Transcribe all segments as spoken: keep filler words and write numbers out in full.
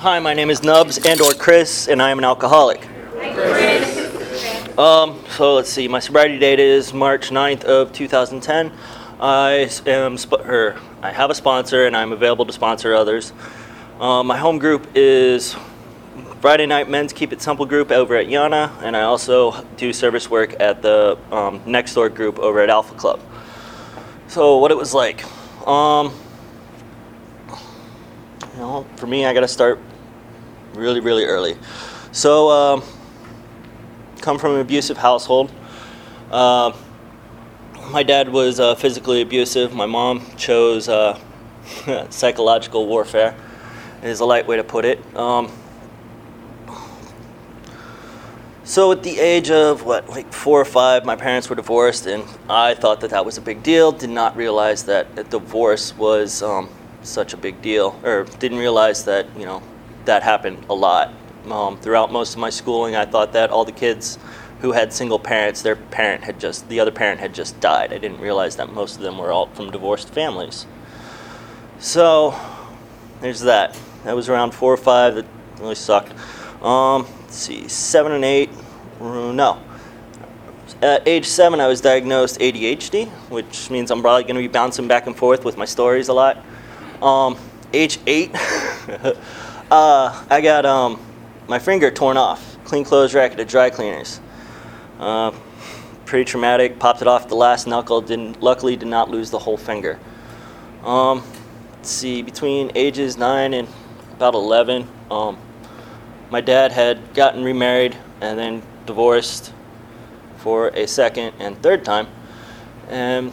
Hi, my name is Nubs and or Chris, and I am an alcoholic. Hi, Chris. Um, so let's see, my sobriety date is March ninth of two thousand ten. I am, sp- or I have a sponsor, and I'm available to sponsor others. Um, my home group is Friday Night Men's Keep It Simple group over at Yana, and I also do service work at the um, Next Door group over at Alpha Club. So what it was like, um, you know, for me, I got to start really, really early. So, um, come from an abusive household. Uh, my dad was uh, physically abusive. My mom chose uh, psychological warfare, is a light way to put it. Um, so at the age of, what, like four or five, my parents were divorced, and I thought that that was a big deal. Did not realize that a divorce was um, such a big deal, or didn't realize that, you know, that happened a lot. Um, throughout most of my schooling, I thought that all the kids who had single parents, their parent had just, the other parent had just died. I didn't realize that most of them were all from divorced families. So, there's that. That was around four or five. That really sucked. Um, let's see, seven and eight, no. At age seven, I was diagnosed A D H D, which means I'm probably going to be bouncing back and forth with my stories a lot. Um, age eight, uh, I got um, my finger torn off. Clean clothes rack at a dry cleaners. Uh, pretty traumatic. Popped it off the last knuckle. Didn't luckily did not lose the whole finger. Um, let's see, between ages nine and about eleven, um, my dad had gotten remarried and then divorced for a second and third time, and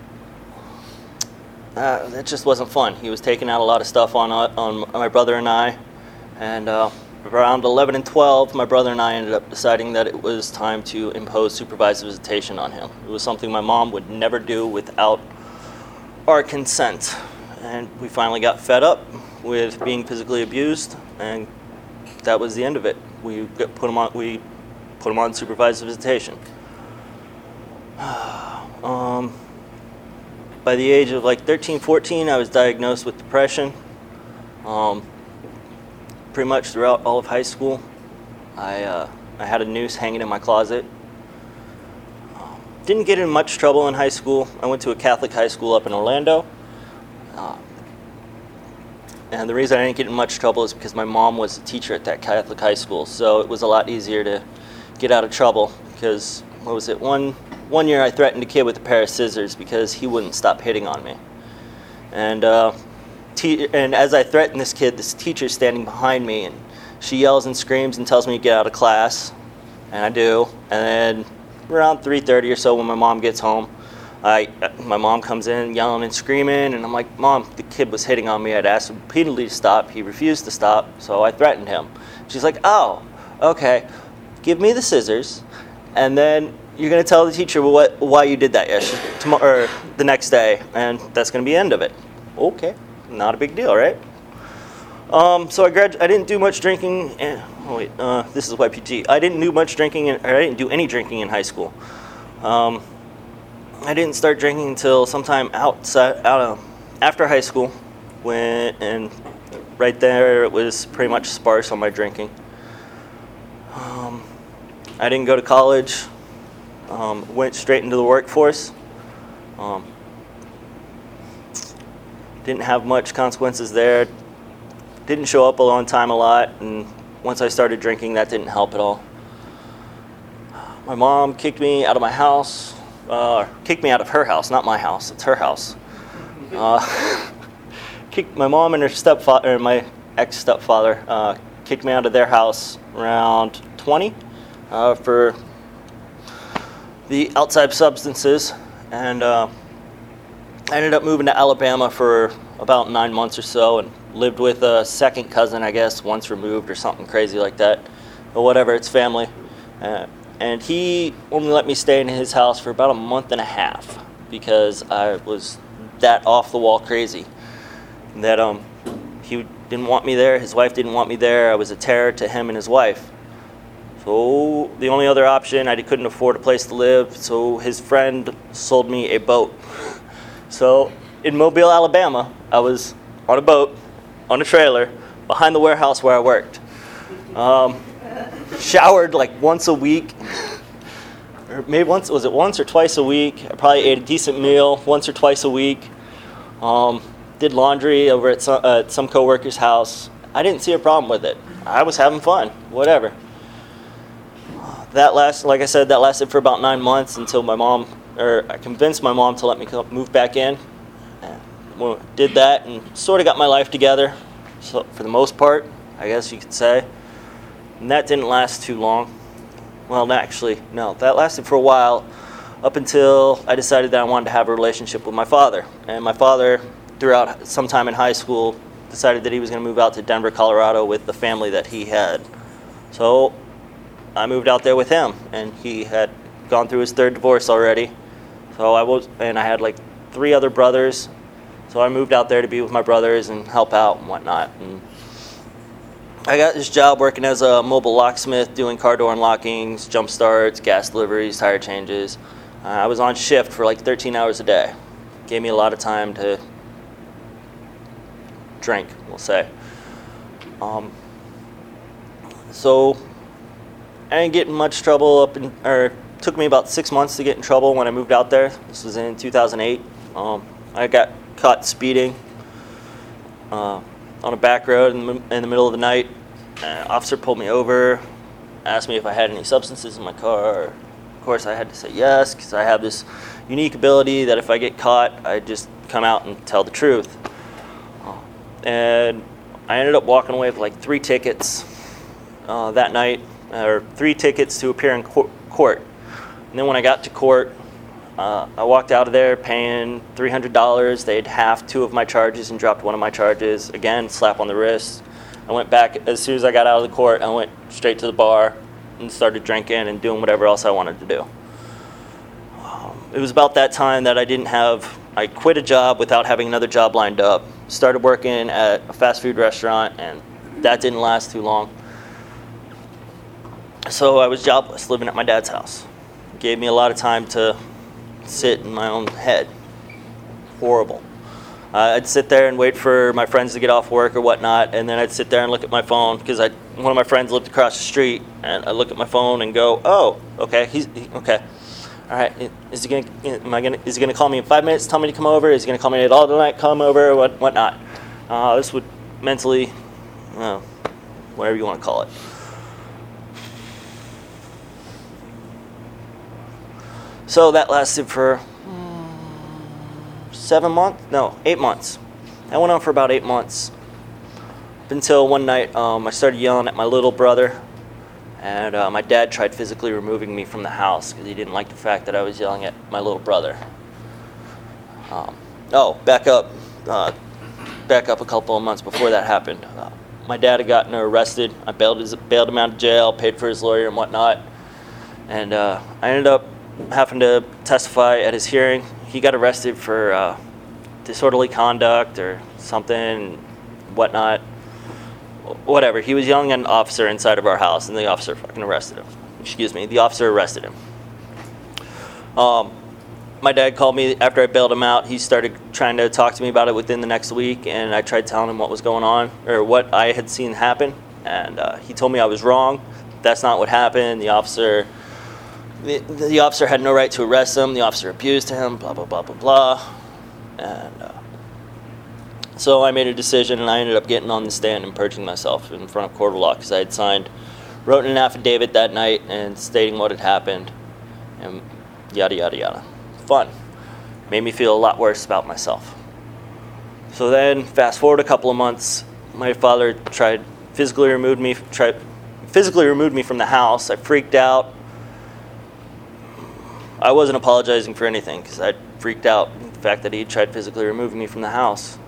uh, that just wasn't fun. He was taking out a lot of stuff on uh, on my brother and I, and uh, around eleven and twelve, my brother and I ended up deciding that it was time to impose supervised visitation on him. It was something my mom would never do without our consent, and we finally got fed up with being physically abused, and that was the end of it. We got, put him on. We put him on supervised visitation. um, by the age of like thirteen, fourteen, I was diagnosed with depression. Um, pretty much throughout all of high school, I uh, I had a noose hanging in my closet. Um, didn't get in much trouble in high school. I went to a Catholic high school up in Orlando. Uh, and the reason I didn't get in much trouble is because my mom was a teacher at that Catholic high school, so it was a lot easier to get out of trouble. Because, what was it, one one year I threatened a kid with a pair of scissors because he wouldn't stop hitting on me. And uh, te- and as I threatened this kid, this teacher's standing behind me, and she yells and screams and tells me to get out of class, and I do. And then around three thirty or so, when my mom gets home, I, my mom comes in yelling and screaming, and I'm like, Mom, the kid was hitting on me. I'd asked him repeatedly to stop. He refused to stop, so I threatened him. She's like, oh, okay, give me the scissors, and then you're going to tell the teacher what why you did that yesterday, tomorrow, or the next day, and that's going to be the end of it. Okay, not a big deal, right? Um, so I grad- I didn't do much drinking. And, oh wait, uh, this is Y P G. I didn't do much drinking, in, or I didn't do any drinking in high school. Um, I didn't start drinking until sometime outside, out of, after high school, when and right there it was pretty much sparse on my drinking. Um, I didn't go to college. Um, went straight into the workforce. Um, didn't have much consequences there. Didn't show up on time a lot, and once I started drinking, that didn't help at all. My mom kicked me out of my house. Uh, kicked me out of her house, not my house. It's her house. Uh, kicked my mom and her stepfather, or my ex-stepfather, uh, kicked me out of their house around twenty uh, for the outside substances, and uh, I ended up moving to Alabama for about nine months or so, and lived with a second cousin, I guess, once removed or something crazy like that, but whatever. It's family. Uh, And he only let me stay in his house for about a month and a half because I was that off-the-wall crazy. That um, he didn't want me there. His wife didn't want me there. I was a terror to him and his wife. So the only other option, I couldn't afford a place to live, so his friend sold me a boat. So in Mobile, Alabama, I was on a boat, on a trailer, behind the warehouse where I worked. Um, showered like once a week, or maybe once, was it once or twice a week? I probably ate a decent meal once or twice a week. Um, did laundry over at some, uh, at some coworker's house. I didn't see a problem with it. I was having fun, whatever. That last, like I said, that lasted for about nine months until my mom, or I convinced my mom to let me come, move back in. And well, did that and sort of got my life together, so for the most part, I guess you could say. And that didn't last too long. Well, actually, no, that lasted for a while, up until I decided that I wanted to have a relationship with my father. And my father, throughout some time in high school, decided that he was going to move out to Denver, Colorado with the family that he had. So I moved out there with him, and he had gone through his third divorce already. So I was, and I had like three other brothers. So I moved out there to be with my brothers and help out and whatnot. And I got this job working as a mobile locksmith, doing car door unlockings, jump starts, gas deliveries, tire changes. Uh, I was on shift for like thirteen hours a day. Gave me a lot of time to drink, we'll say. Um, so I didn't get in much trouble up in, or it took me about six months to get in trouble when I moved out there. This was in two thousand eight. Um, I got caught speeding uh, on a back road in the, in the middle of the night. An officer pulled me over, asked me if I had any substances in my car. Of course, I had to say yes, because I have this unique ability that if I get caught, I just come out and tell the truth. And I ended up walking away with like three tickets uh, that night, or three tickets to appear in court. And then when I got to court, uh, I walked out of there paying three hundred dollars. They'd halved two of my charges and dropped one of my charges. Again, slap on the wrist. I went back, as soon as I got out of the court, I went straight to the bar and started drinking and doing whatever else I wanted to do. Um, it was about that time that I didn't have, I quit a job without having another job lined up. Started working at a fast food restaurant, and that didn't last too long. So I was jobless, living at my dad's house. It gave me a lot of time to sit in my own head. Horrible. Uh, I'd sit there and wait for my friends to get off work or whatnot, and then I'd sit there and look at my phone, because I one of my friends lived across the street, and I look at my phone and go, "Oh, okay, he's he, okay. All right, is he gonna? Am I gonna? Is he gonna call me in five minutes? Tell me to come over? Is he gonna call me at all tonight? Come over? What whatnot?" Uh, this would mentally, uh, whatever you want to call it. So that lasted for seven months? No, eight months. That went on for about eight months. Up until one night, um, I started yelling at my little brother. And uh, my dad tried physically removing me from the house because he didn't like the fact that I was yelling at my little brother. Um, oh, back up. Uh, back up a couple of months before that happened. Uh, my dad had gotten arrested. I bailed, his, bailed him out of jail, paid for his lawyer and whatnot. And uh, I ended up having to testify at his hearing. He got arrested for uh, disorderly conduct or something, whatnot. Whatever. He was yelling at an officer inside of our house, and the officer fucking arrested him. Excuse me. The officer arrested him. Um, my dad called me after I bailed him out. He started trying to talk to me about it within the next week, and I tried telling him what was going on, or what I had seen happen, and uh, he told me I was wrong. That's not what happened. The officer, the, the officer had no right to arrest him. The officer abused him. Blah blah blah blah blah, and. Uh, So I made a decision, and I ended up getting on the stand and purging myself in front of court of law because I had signed, wrote an affidavit that night and stating what had happened, and yada, yada, yada. Fun. Made me feel a lot worse about myself. So then, fast forward a couple of months, my father tried physically removed me, tried physically removed me from the house. I freaked out. I wasn't apologizing for anything because I freaked out at the fact that he tried physically removing me from the house.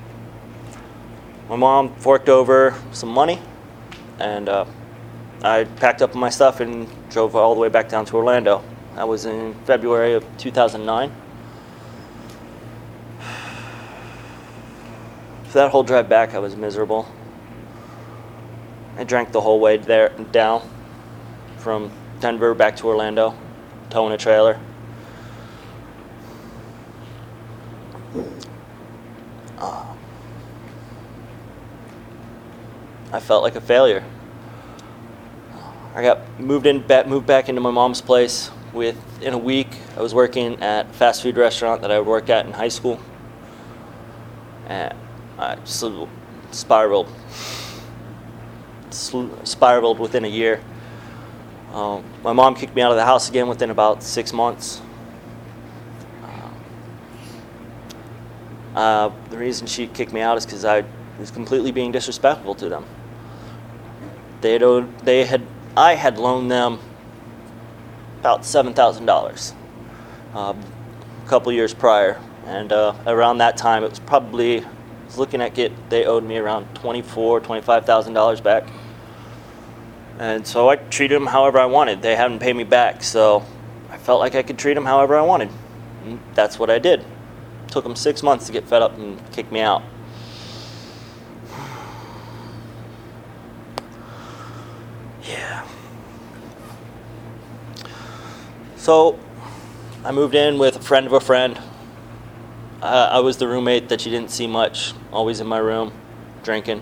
My mom forked over some money, and uh, I packed up my stuff and drove all the way back down to Orlando. That was in February of two thousand nine. For that whole drive back, I was miserable. I drank the whole way there down from Denver back to Orlando, towing a trailer. Uh, I felt like a failure. I got moved in, back, moved back into my mom's place. Within a week, I was working at a fast food restaurant that I would work at in high school, and I just spiraled. Spiraled within a year. Um, my mom kicked me out of the house again within about six months. Uh, the reason she kicked me out is because I was completely being disrespectful to them. They had, owed, they had, I had loaned them about seven thousand dollars uh, a couple years prior, and uh, around that time, it was probably, I was looking at get, they owed me around twenty-four, twenty-five thousand dollars back. And so I treated them however I wanted. They hadn't paid me back, so I felt like I could treat them however I wanted. And that's what I did. It took them six months to get fed up and kick me out. Yeah. So I moved in with a friend of a friend. Uh, I was the roommate that you didn't see much, always in my room, drinking.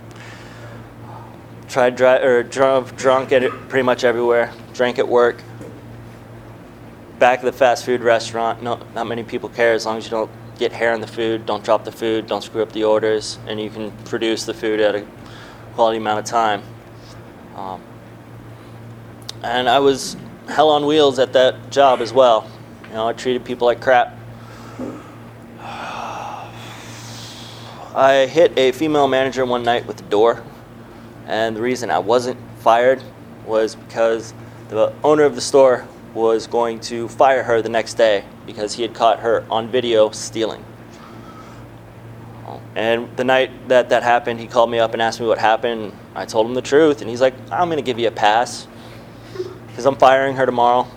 Tried dry, or drunk, drunk at it pretty much everywhere. Drank at work. Back at the fast food restaurant. No, not many people care as long as you don't get hair on the food, don't drop the food, don't screw up the orders, and you can produce the food at a quality amount of time. Um, and I was hell on wheels at that job as well. You know, I treated people like crap. I hit a female manager one night with the door. And the reason I wasn't fired was because the owner of the store was going to fire her the next day because he had caught her on video stealing. And the night that that happened, he called me up and asked me what happened. I told him the truth, and he's like, I'm going to give you a pass because I'm firing her tomorrow.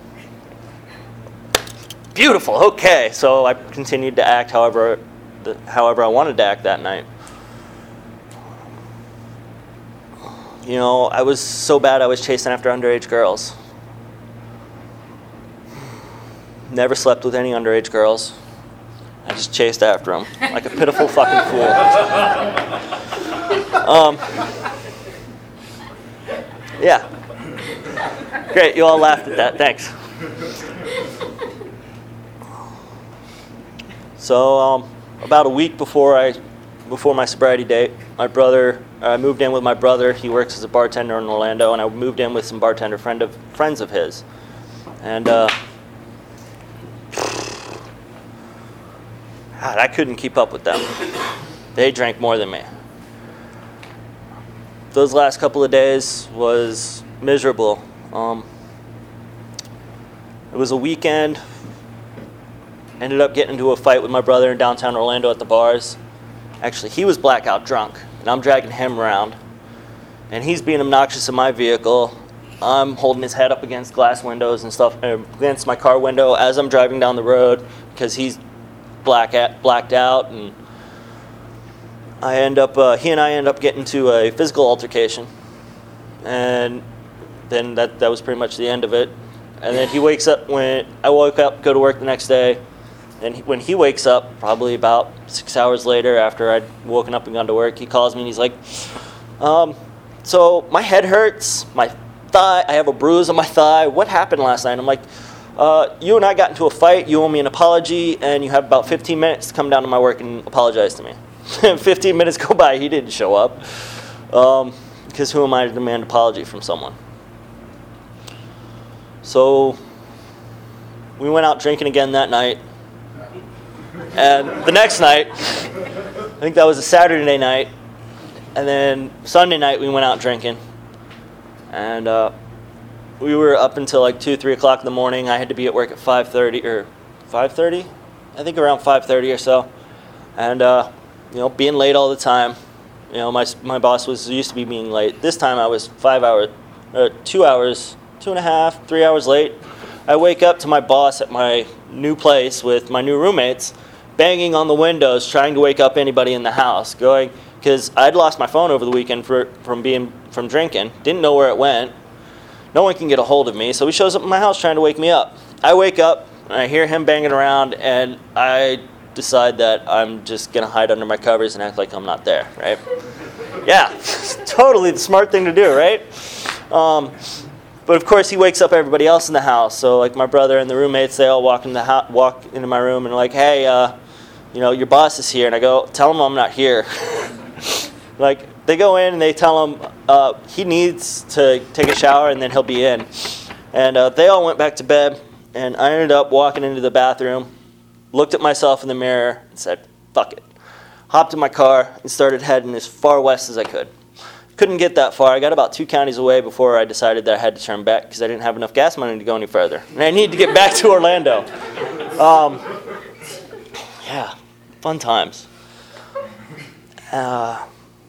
Beautiful, okay. So I continued to act however, the, however I wanted to act that night. You know, I was so bad I was chasing after underage girls. Never slept with any underage girls. I just chased after them like a pitiful fucking fool. Um, yeah. Great, you all laughed at that. Thanks. So, um, about a week before I, before my sobriety date, my brother. I moved in with my brother. He works as a bartender in Orlando, and I moved in with some bartender friend of friends of his. And uh, God, I couldn't keep up with them. They drank more than me. Those last couple of days was miserable. Um, it was a weekend. Ended up getting into a fight with my brother in downtown Orlando at the bars. Actually, he was blackout drunk, and I'm dragging him around. And he's being obnoxious in my vehicle. I'm holding his head up against glass windows and stuff, uh, against my car window as I'm driving down the road because he's black at, blacked out. And I end up, uh, he and I end up getting to a physical altercation. And then that, that was pretty much the end of it. And then he wakes up when I woke up, go to work the next day. And he, when he wakes up, probably about six hours later after I'd woken up and gone to work, he calls me and he's like, um, so my head hurts, my thigh, I have a bruise on my thigh. What happened last night? I'm like, uh, you and I got into a fight. You owe me an apology, and you have about fifteen minutes to come down to my work and apologize to me. fifteen minutes go by, he didn't show up. Um, because who am I to demand an apology from someone? So we went out drinking again that night. And the next night, I think that was a Saturday night, and then Sunday night we went out drinking. And uh, we were up until like two, three o'clock in the morning. I had to be at work at five thirty, or five thirty? I think around five thirty or so. And, uh, you know, being late all the time. You know, my my boss was used to be being late. This time I was five hours, or two hours, two and a half, three hours late. I wake up to my boss at my new place with my new roommates, banging on the windows, trying to wake up anybody in the house, going, because I'd lost my phone over the weekend for, from being from drinking, didn't know where it went. No one can get a hold of me, so he shows up at my house trying to wake me up. I wake up, and I hear him banging around, and I decide that I'm just going to hide under my covers and act like I'm not there, right? Yeah, totally the smart thing to do, right? Um, but of course, he wakes up everybody else in the house. So like my brother and the roommates, they all walk in the ho- walk into my room and are like, hey, uh, you know, your boss is here. And I go, tell him I'm not here. Like, they go in and they tell him uh, he needs to take a shower and then he'll be in. And uh, they all went back to bed, and I ended up walking into the bathroom, looked at myself in the mirror, and said, fuck it. Hopped in my car and started heading as far west as I could. Couldn't get that far. I got about two counties away before I decided that I had to turn back because I didn't have enough gas money to go any further. And I needed to get back to Orlando. Um, yeah, fun times. Uh,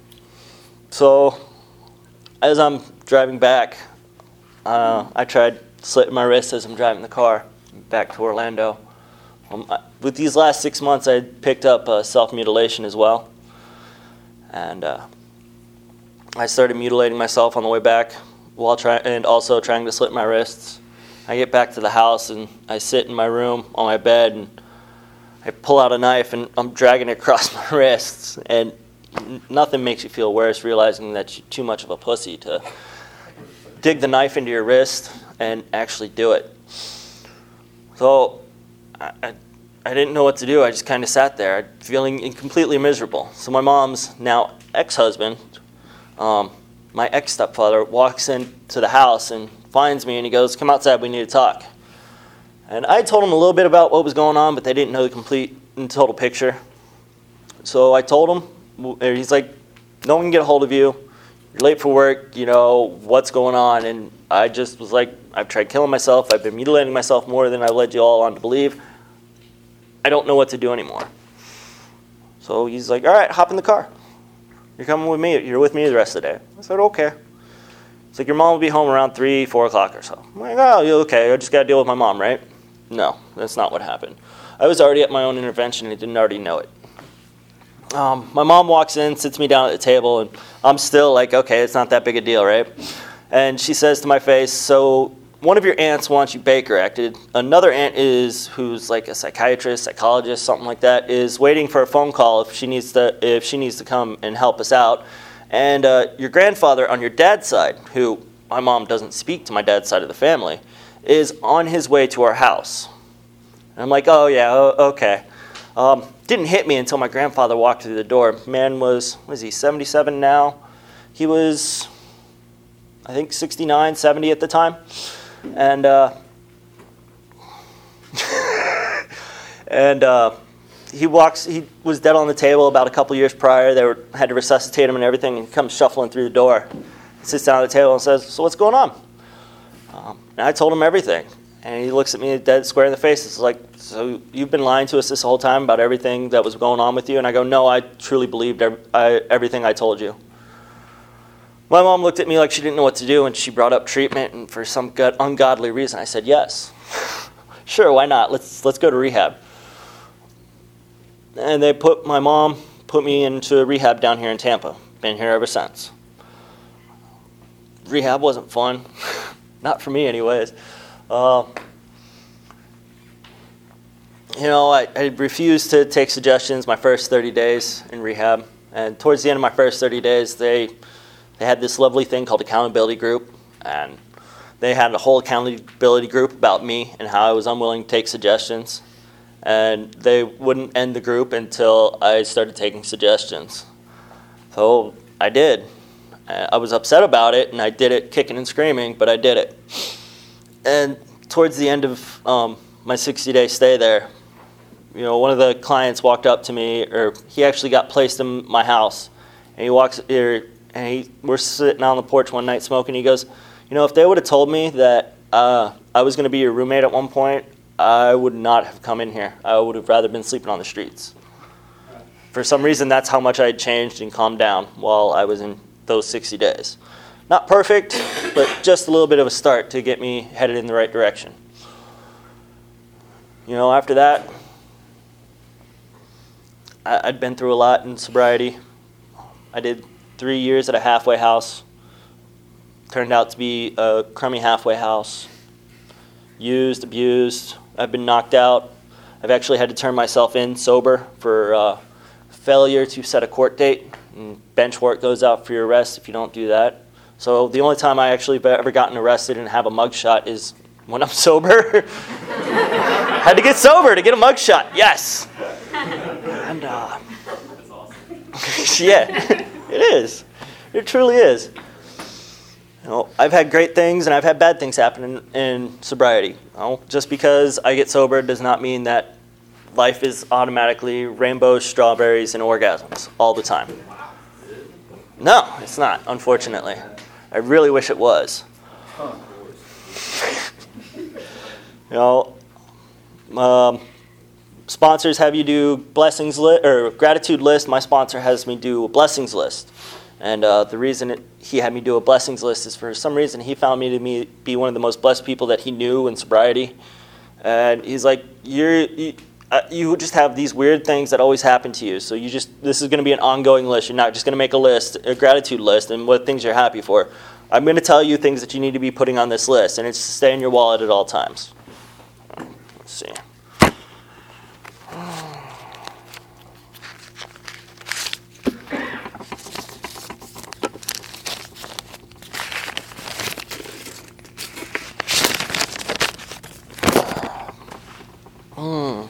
so, as I'm driving back, uh, I tried slitting my wrist as I'm driving the car back to Orlando. Um, I, with these last six months, I picked up uh, self-mutilation as well. And uh, I started mutilating myself on the way back while try- and also trying to slit my wrists. I get back to the house and I sit in my room on my bed and I pull out a knife and I'm dragging it across my wrists. And nothing makes you feel worse realizing that you're too much of a pussy to dig the knife into your wrist and actually do it. So I, I, I didn't know what to do. I just kind of sat there feeling completely miserable. So my mom's now ex-husband, um, my ex-stepfather, walks into the house and finds me and he goes, come outside, we need to talk. And I told him a little bit about what was going on, but they didn't know the complete and total picture. So I told him, he's like, no one can get a hold of you. You're late for work, you know, what's going on? And I just was like, I've tried killing myself. I've been mutilating myself more than I led you all on to believe. I don't know what to do anymore. So he's like, all right, hop in the car. You're coming with me. You're with me the rest of the day. I said, okay. It's like, your mom will be home around three, four o'clock or so. I'm like, oh, okay, I just got to deal with my mom, right? No, that's not what happened. I was already at my own intervention and didn't already know it. Um, my mom walks in, sits me down at the table, and I'm still like, okay, it's not that big a deal, right? And she says to my face, so one of your aunts wants you Baker acted. Another aunt is, who's like a psychiatrist, psychologist, something like that, is waiting for a phone call if she needs to, if she needs to come and help us out. And uh, your grandfather on your dad's side, who my mom doesn't speak to my dad's side of the family, is on his way to our house. And I'm like, oh yeah, okay. Um, didn't hit me until my grandfather walked through the door. Man was, what is he, seventy-seven now? He was, I think, sixty-nine, seventy at the time. And, uh, and uh, he walks, he was dead on the table about a couple years prior. They were, had to resuscitate him and everything, and he comes shuffling through the door. He sits down at the table and says, so what's going on? Um, and I told him everything. And he looks at me dead square in the face. It's like, so you've been lying to us this whole time about everything that was going on with you? And I go, no, I truly believed every, I, everything I told you. My mom looked at me like she didn't know what to do, and she brought up treatment. And for some gut, ungodly reason, I said, yes. Sure, why not? Let's let's go to rehab. And they put my mom put me into rehab down here in Tampa. Been here ever since. Rehab wasn't fun. Not for me, anyways. Uh, you know, I, I refused to take suggestions my first thirty days in rehab. And towards the end of my first thirty days, they they had this lovely thing called accountability group. And they had a whole accountability group about me and how I was unwilling to take suggestions. And they wouldn't end the group until I started taking suggestions. So I did. I was upset about it, and I did it kicking and screaming, but I did it. And towards the end of um, my sixty-day stay there, you know, one of the clients walked up to me, or he actually got placed in my house, and he walks here, and he, we're sitting on the porch one night smoking. He goes, you know, if they would have told me that uh, I was going to be your roommate at one point, I would not have come in here. I would have rather been sleeping on the streets. For some reason, that's how much I had changed and calmed down while I was in those sixty days. Not perfect, but just a little bit of a start to get me headed in the right direction. You know, after that, I, I'd been through a lot in sobriety. I did three years at a halfway house. Turned out to be a crummy halfway house. Used, abused. I've been knocked out. I've actually had to turn myself in sober for uh, failure to set a court date And bench warrant goes out for your arrest if you don't do that. So the only time I actually have ever gotten arrested and have a mugshot is when I'm sober. Had to get sober to get a mugshot. Yes. And uh, That's awesome. yeah, it is. It truly is. You know, I've had great things and I've had bad things happen in, in sobriety. You know, just because I get sober does not mean that life is automatically rainbows, strawberries, and orgasms all the time. No, it's not, unfortunately. I really wish it was. You know, um, sponsors have you do blessings list or gratitude list. My sponsor has me do a blessings list. And uh, the reason it, he had me do a blessings list is for some reason he found me to me, be one of the most blessed people that he knew in sobriety. And he's like, you're, you, uh, you just have these weird things that always happen to you. So you just, this is going to be an ongoing list. You're not just going to make a list, a gratitude list, and what things you're happy for. I'm going to tell you things that you need to be putting on this list, and it's to stay in your wallet at all times. Let's see. Hmm.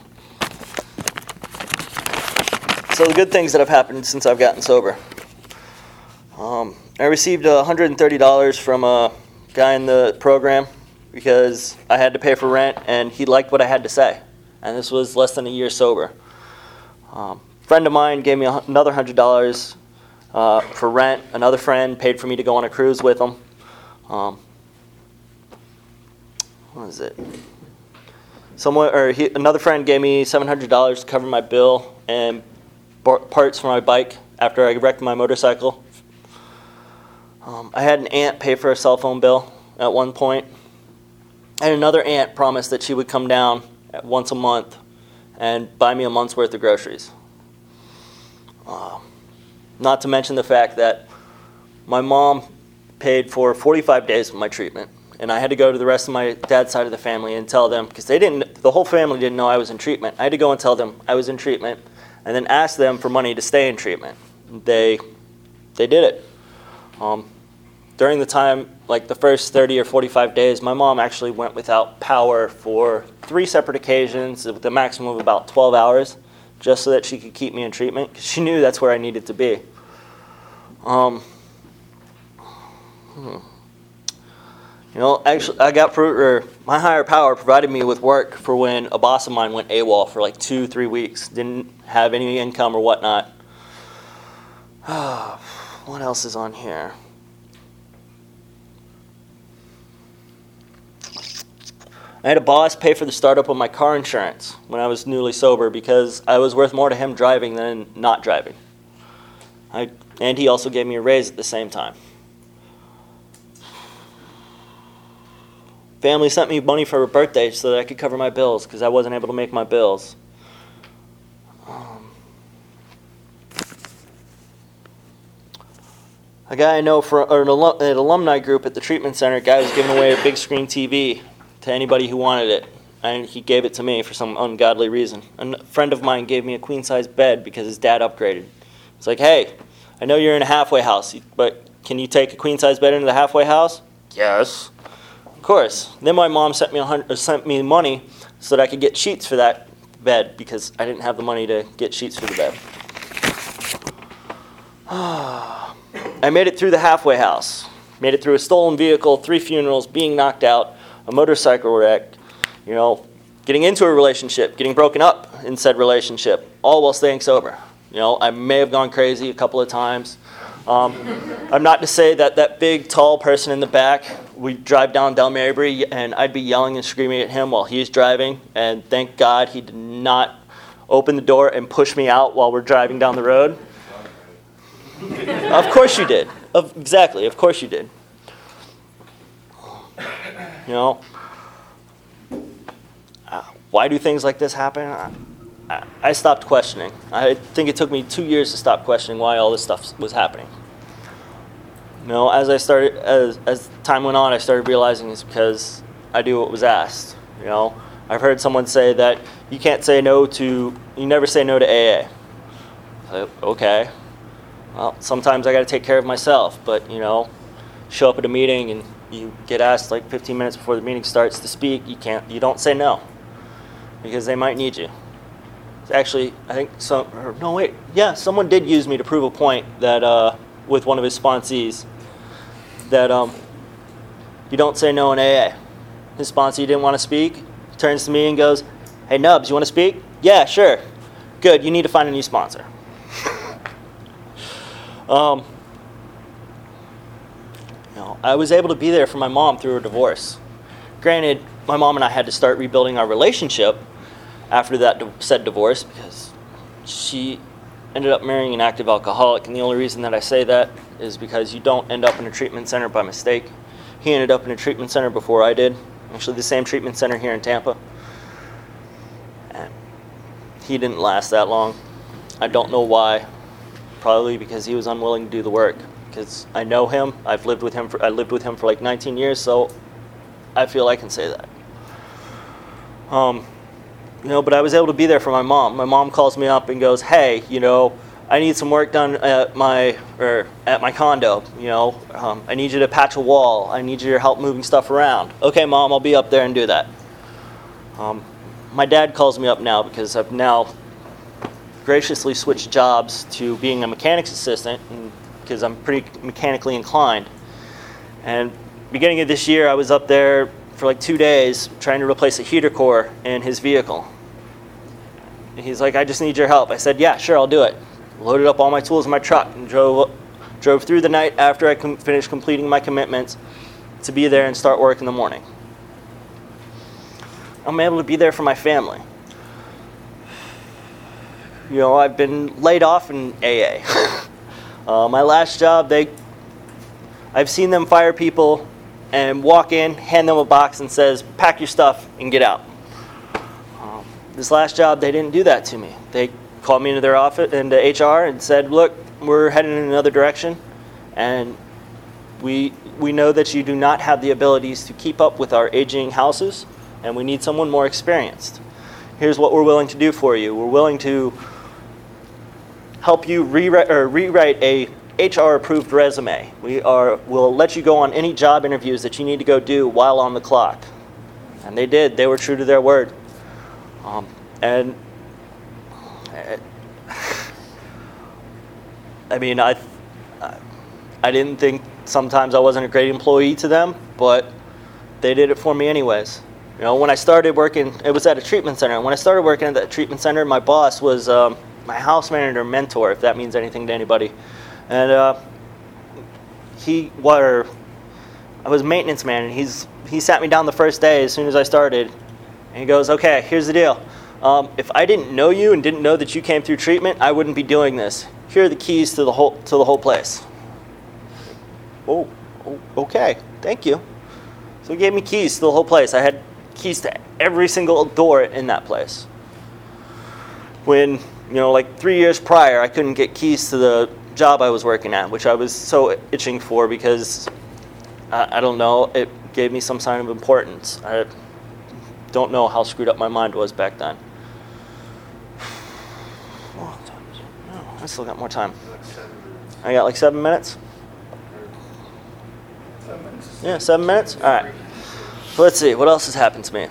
So the good things that have happened since I've gotten sober. Um, I received one hundred thirty dollars from a guy in the program because I had to pay for rent, and he liked what I had to say. And this was less than a year sober. Um, a friend of mine gave me another one hundred dollars uh, for rent. Another friend paid for me to go on a cruise with him. Um, what is it? Someone, or he, another friend gave me seven hundred dollars to cover my bill and bar- parts for my bike after I wrecked my motorcycle. Um, I had an aunt pay for a cell phone bill at one point. And another aunt promised that she would come down at once a month and buy me a month's worth of groceries. Uh, not to mention the fact that my mom paid for forty-five days of my treatment. And I had to go to the rest of my dad's side of the family and tell them, because they didn't, the whole family didn't know I was in treatment. I had to go and tell them I was in treatment and then ask them for money to stay in treatment. They, they did it. Um, during the time, like the first thirty or forty-five days, my mom actually went without power for three separate occasions with a maximum of about twelve hours, just so that she could keep me in treatment, because she knew that's where I needed to be. Um, hmm. You know, actually, I got or my higher power provided me with work for when a boss of mine went AWOL for like two, three weeks. Didn't have any income or whatnot. What else is on here? I had a boss pay for the startup of my car insurance when I was newly sober because I was worth more to him driving than not driving. I, and he also gave me a raise at the same time. Family sent me money for a birthday so that I could cover my bills because I wasn't able to make my bills. Um, a guy I know for or an, alum, an alumni group at the treatment center, a guy was giving away a big screen T V to anybody who wanted it, and he gave it to me for some ungodly reason. A friend of mine gave me a queen-size bed because his dad upgraded. It's like, hey, I know you're in a halfway house, but can you take a queen-size bed into the halfway house? Yes. Of course. Then my mom sent me a hundred, sent me money so that I could get sheets for that bed because I didn't have the money to get sheets for the bed. I made it through the halfway house. Made it through a stolen vehicle, three funerals, being knocked out, a motorcycle wreck, you know, getting into a relationship, getting broken up in said relationship, all while staying sober. You know, I may have gone crazy a couple of times. Um, I'm not to say that that big, tall person in the back, we'd drive down Del Marybury and I'd be yelling and screaming at him while he's driving, and thank God he did not open the door and push me out while we're driving down the road. Of course you did. Of, exactly, of course you did. You know, uh, why do things like this happen? I, I, I stopped questioning. I think it took me two years to stop questioning why all this stuff was happening. You know, as I started, as as time went on, I started realizing it's because I do what was asked. You know, I've heard someone say that you can't say no to, you never say no to A A. So, okay. Well, sometimes I got to take care of myself, but you know, show up at a meeting and you get asked like fifteen minutes before the meeting starts to speak, you can't, you don't say no, because they might need you. It's actually, I think some, or no wait, yeah, someone did use me to prove a point that uh, with one of his sponsees, that um, you don't say no in A A. His sponsee didn't want to speak, turns to me and goes, "Hey Nubs, you want to speak?" "Yeah, sure." "Good, you need to find a new sponsor." um, you know, I was able to be there for my mom through her divorce. Granted, my mom and I had to start rebuilding our relationship after that di- said divorce, because she ended up marrying an active alcoholic, and the only reason that I say that is because you don't end up in a treatment center by mistake. He ended up in a treatment center before I did, actually the same treatment center here in Tampa. And he didn't last that long. I don't know why. Probably because he was unwilling to do the work. Because I know him. I've lived with him for I lived with him for like nineteen years, so I feel I can say that. Um, you know, but I was able to be there for my mom. My mom calls me up and goes, "Hey, you know, I need some work done at my or at my condo. You know, um, I need you to patch a wall. I need your help moving stuff around." "Okay, Mom, I'll be up there and do that." Um, my dad calls me up now because I've now graciously switched jobs to being a mechanics assistant, because I'm pretty mechanically inclined. And beginning of this year, I was up there for like two days trying to replace a heater core in his vehicle. And he's like, "I just need your help." I said, "Yeah, sure, I'll do it." Loaded up all my tools in my truck and drove drove through the night after I com- finished completing my commitments to be there and start work in the morning. I'm able to be there for my family. You know, I've been laid off in A A. uh, my last job, they, I've seen them fire people and walk in, hand them a box and says, "Pack your stuff and get out." Um, this last job, they didn't do that to me. They called me into their office, into H R, and said, "Look, we're heading in another direction, and we we know that you do not have the abilities to keep up with our aging houses, and we need someone more experienced. Here's what we're willing to do for you. We're willing to help you rewrite or rewrite a H R-approved resume. We are will let you go on any job interviews that you need to go do while on the clock." And they did. They were true to their word. Um, and uh, I mean, I I didn't think sometimes I wasn't a great employee to them, but they did it for me anyways. You know, when I started working, it was at a treatment center. When I started working at that treatment center, my boss was um, my house manager mentor, if that means anything to anybody. And uh, he, what, I was maintenance man, and he's he sat me down the first day as soon as I started, and he goes, "Okay, here's the deal. Um, if I didn't know you and didn't know that you came through treatment, I wouldn't be doing this. Here are the keys to the whole to the whole place." Oh, oh okay, thank you. So he gave me keys to the whole place. I had keys to every single door in that place. When, you know, like three years prior, I couldn't get keys to the job I was working at, which I was so itching for because, I, I don't know, it gave me some sign of importance. I don't know how screwed up my mind was back then. Oh, I still got more time. I got like seven minutes? Yeah, seven minutes? All right. So let's see, what else has happened to me?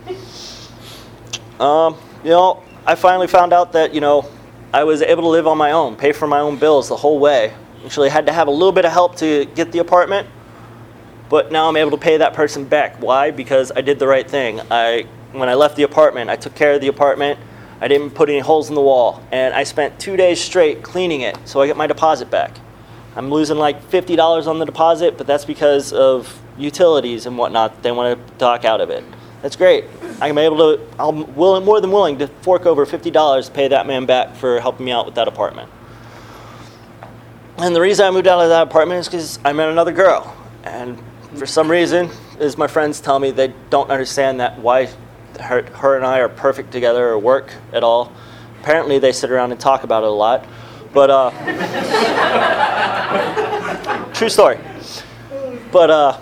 Um, you know, I finally found out that, you know, I was able to live on my own, pay for my own bills the whole way. Actually, I had to have a little bit of help to get the apartment, but now I'm able to pay that person back. Why? Because I did the right thing. I, when I left the apartment, I took care of the apartment. I didn't put any holes in the wall, and I spent two days straight cleaning it, so I get my deposit back. I'm losing like fifty dollars on the deposit, but that's because of utilities and whatnot. They want to dock out of it. That's great. I'm able to, I'm willing, more than willing to fork over fifty dollars to pay that man back for helping me out with that apartment. And the reason I moved out of that apartment is because I met another girl. And for some reason, as my friends tell me, they don't understand that why her, her and I are perfect together or work at all. Apparently they sit around and talk about it a lot. But, uh, true story. But, uh,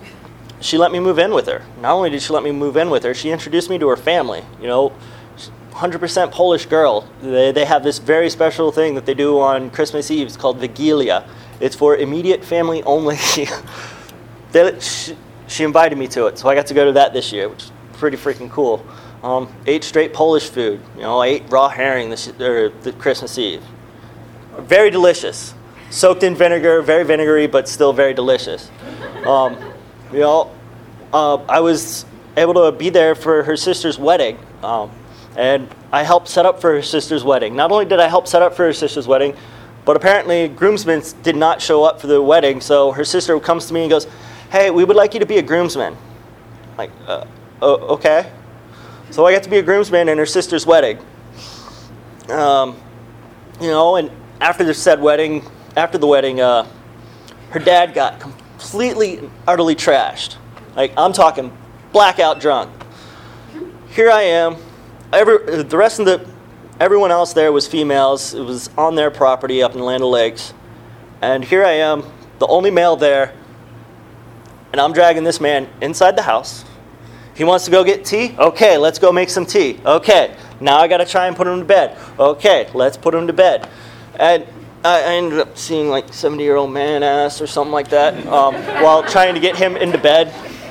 she let me move in with her. Not only did she let me move in with her, she introduced me to her family. You know, one hundred percent Polish girl. They, they have this very special thing that they do on Christmas Eve. It's called Wigilia. It's for immediate family only. they, she, she invited me to it, so I got to go to that this year, which is pretty freaking cool. Um, ate straight Polish food. You know, I ate raw herring this, or the Christmas Eve. Very delicious. Soaked in vinegar, very vinegary, but still very delicious. Um, you know, uh, I was able to be there for her sister's wedding, um, and I helped set up for her sister's wedding. Not only did I help set up for her sister's wedding, but apparently groomsmen did not show up for the wedding, so her sister comes to me and goes, "Hey, we would like you to be a groomsman." I'm like, uh, oh, okay. So I got to be a groomsman in her sister's wedding. Um, you know, and after the said wedding, after the wedding, uh, her dad got completely and utterly trashed. Like, I'm talking blackout drunk. Here I am. Every, the rest of the, everyone else there was females. It was on their property up in Land O'Lakes. And here I am, the only male there, and I'm dragging this man inside the house. He wants to go get tea? Okay, let's go make some tea. Okay, now I got to try and put him to bed. Okay, let's put him to bed. And I ended up seeing like seventy-year-old man ass or something like that um, while trying to get him into bed.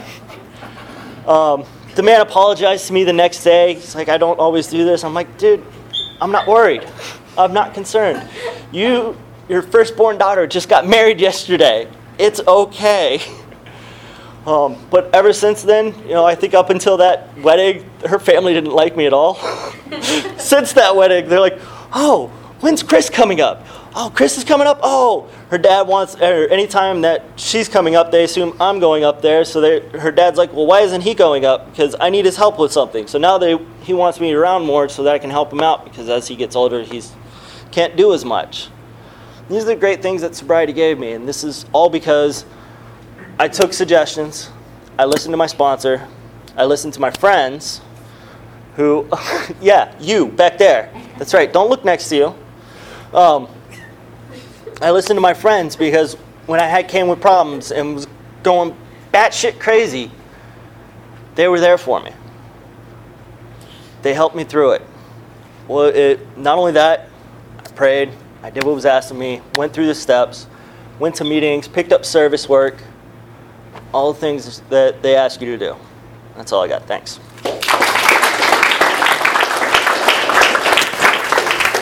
Um, the man apologized to me the next day. He's like, "I don't always do this." I'm like, "Dude, I'm not worried. I'm not concerned. You, your firstborn daughter just got married yesterday. It's okay." Um, but ever since then, you know, I think up until that wedding, her family didn't like me at all. Since that wedding, they're like, "Oh, when's Chris coming up? Oh, Chris is coming up. Oh," her dad wants, or anytime that she's coming up, they assume I'm going up there. So they, her dad's like, "Well, why isn't he going up? Because I need his help with something." So now they, he wants me around more so that I can help him out, because as he gets older, he's can't do as much. These are the great things that sobriety gave me, and this is all because I took suggestions, I listened to my sponsor, I listened to my friends, who, yeah, you, back there. That's right, don't look next to you. Um, I listened to my friends because when I had came with problems and was going batshit crazy, they were there for me. They helped me through it. Well, it, not only that, I prayed, I did what was asked of me, went through the steps, went to meetings, picked up service work, all the things that they ask you to do. That's all I got. Thanks.